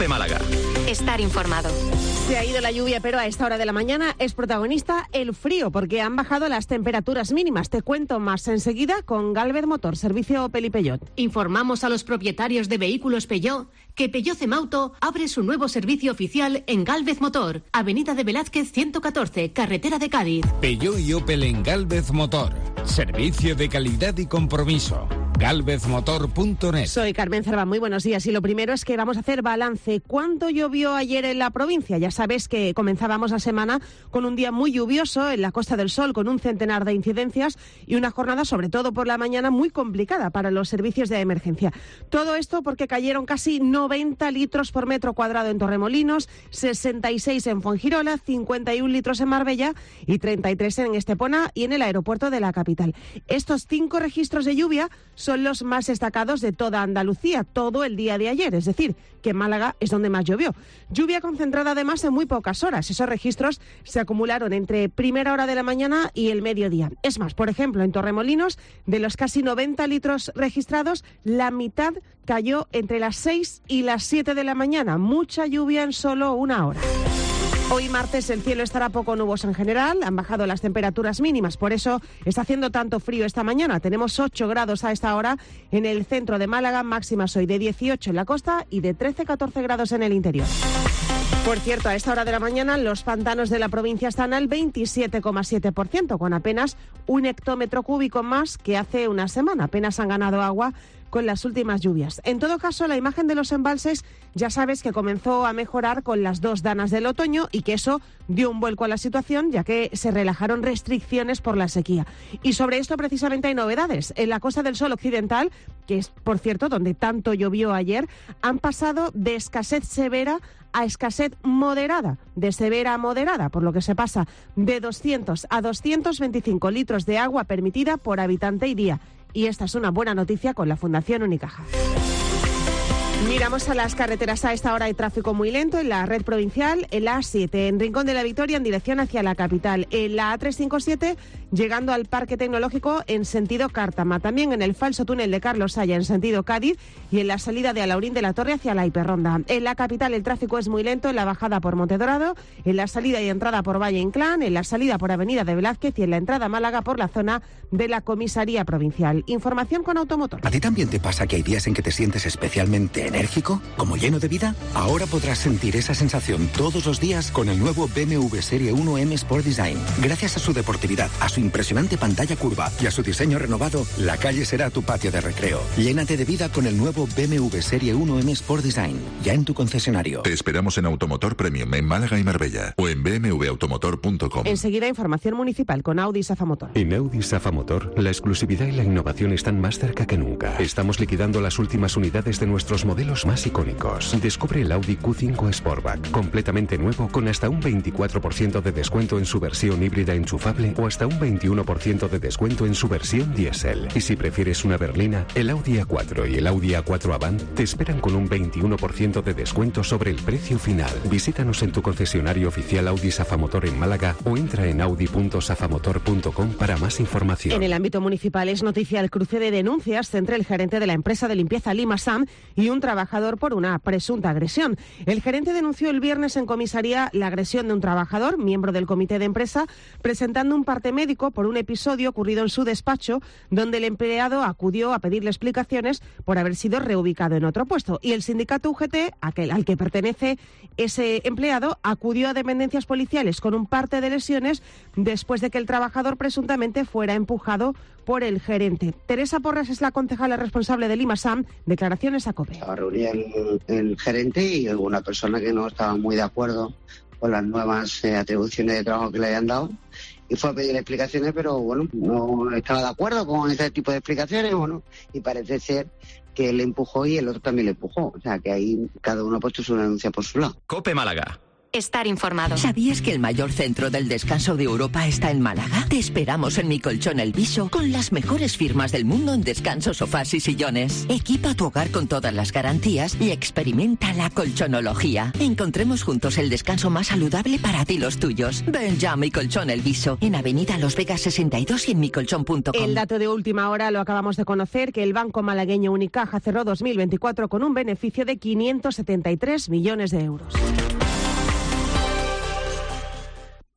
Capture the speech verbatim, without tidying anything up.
COPE Málaga. Estar informado. Se ha ido la lluvia, pero a esta hora de la mañana es protagonista el frío, porque han bajado las temperaturas mínimas. Te cuento más enseguida con Gálvez Motor, servicio Opel y Peugeot. Informamos a los propietarios de vehículos Peugeot que Peugeot Cemauto abre su nuevo servicio oficial en Gálvez Motor, Avenida de Velázquez ciento catorce, carretera de Cádiz. Peugeot y Opel en Gálvez Motor. Servicio de calidad y compromiso. gálvez motor punto net. Soy Carmen Cerva, muy buenos días. Y lo primero es que vamos a hacer balance. ¿Cuánto llovió ayer en la provincia? Ya sabes que comenzábamos la semana con un día muy lluvioso en la Costa del Sol, con un centenar de incidencias y una jornada, sobre todo por la mañana, muy complicada para los servicios de emergencia. Todo esto porque cayeron casi noventa litros por metro cuadrado en Torremolinos, sesenta y seis en Fuengirola, cincuenta y uno litros en Marbella y treinta y tres en Estepona y en el aeropuerto de la capital. Estos cinco registros de lluvia son son los más destacados de toda Andalucía, todo el día de ayer, es decir, que Málaga es donde más llovió. Lluvia concentrada además en muy pocas horas. Esos registros se acumularon entre primera hora de la mañana y el mediodía. Es más, por ejemplo, en Torremolinos, de los casi noventa litros registrados, la mitad cayó entre las seis y las siete de la mañana. Mucha lluvia en solo una hora. Hoy martes el cielo estará poco nuboso en general, han bajado las temperaturas mínimas, por eso está haciendo tanto frío esta mañana. Tenemos ocho grados a esta hora en el centro de Málaga, máximas hoy de dieciocho en la costa y de trece a catorce grados en el interior. Por cierto, a esta hora de la mañana los pantanos de la provincia están al veintisiete coma siete por ciento, con apenas un hectómetro cúbico más que hace una semana. Apenas han ganado agua con las últimas lluvias. En todo caso, la imagen de los embalses ya sabes que comenzó a mejorar con las dos danas del otoño y que eso dio un vuelco a la situación, ya que se relajaron restricciones por la sequía. Y sobre esto precisamente hay novedades. En la Costa del Sol occidental, que es, por cierto, donde tanto llovió ayer, han pasado de escasez severa a escasez moderada, de severa a moderada, por lo que se pasa de doscientos a doscientos veinticinco litros de agua permitida por habitante y día. Y esta es una buena noticia con la Fundación Unicaja. Miramos a las carreteras. A esta hora hay tráfico muy lento en la red provincial, en la A siete, en Rincón de la Victoria en dirección hacia la capital, en la A trescientos cincuenta y siete llegando al Parque Tecnológico en sentido Cártama, también en el falso túnel de Carlos Haya en sentido Cádiz y en la salida de Alaurín de la Torre hacia la Hiperronda. En la capital el tráfico es muy lento en la bajada por Montedorado, en la salida y entrada por Valle Inclán, en la salida por Avenida de Velázquez y en la entrada a Málaga por la zona de la Comisaría Provincial. Información con Automotor. ¿A ti también te pasa que hay días en que te sientes especialmente enérgico, como lleno de vida? Ahora podrás sentir esa sensación todos los días con el nuevo B M W Serie uno M Sport Design. Gracias a su deportividad, a su impresionante pantalla curva y a su diseño renovado, la calle será tu patio de recreo. Llénate de vida con el nuevo B M W Serie uno M Sport Design, ya en tu concesionario. Te esperamos en Automotor Premium en Málaga y Marbella o en b m w automotor punto com. Enseguida información municipal con Audi Safa Motor. En Audi Safa Motor, la exclusividad y la innovación están más cerca que nunca. Estamos liquidando las últimas unidades de nuestros modelos más icónicos. Descubre el Audi Q cinco Sportback, completamente nuevo con hasta un veinticuatro por ciento de descuento en su versión híbrida enchufable o hasta un veintiuno por ciento de descuento en su versión diésel. Y si prefieres una berlina, el Audi A cuatro y el Audi A cuatro Avant te esperan con un veintiuno por ciento de descuento sobre el precio final. Visítanos en tu concesionario oficial Audi Safa Motor en Málaga o entra en audi punto safamotor punto com para más información. En el ámbito municipal es noticia el cruce de denuncias entre el gerente de la empresa de limpieza Limasam y un trabajador por una presunta agresión. El gerente denunció el viernes en comisaría la agresión de un trabajador, miembro del comité de empresa, presentando un parte médico por un episodio ocurrido en su despacho, donde el empleado acudió a pedirle explicaciones por haber sido reubicado en otro puesto. Y el sindicato U G T, aquel al que pertenece ese empleado, acudió a dependencias policiales con un parte de lesiones después de que el trabajador presuntamente fuera empujado por el gerente. Teresa Porras es la concejala responsable de Limasam. Declaraciones a COPE. Estaba reunida el, el gerente y alguna persona que no estaba muy de acuerdo con las nuevas eh, atribuciones de trabajo que le habían dado y fue a pedir explicaciones, pero bueno, no estaba de acuerdo con ese tipo de explicaciones, bueno, y parece ser que él le empujó y el otro también le empujó. O sea, que ahí cada uno ha puesto su denuncia por su lado. COPE Málaga. estar informado. ¿Sabías que el mayor centro del descanso de Europa está en Málaga? Te esperamos en Mi Colchón El Viso con las mejores firmas del mundo en descanso, sofás y sillones. Equipa tu hogar con todas las garantías y experimenta la colchonología. Encontremos juntos el descanso más saludable para ti y los tuyos. Ven ya a Mi Colchón El Viso, en Avenida Los Vegas sesenta y dos y en mi colchón punto com. El dato de última hora lo acabamos de conocer, que el banco malagueño Unicaja cerró dos mil veinticuatro con un beneficio de quinientos setenta y tres millones de euros.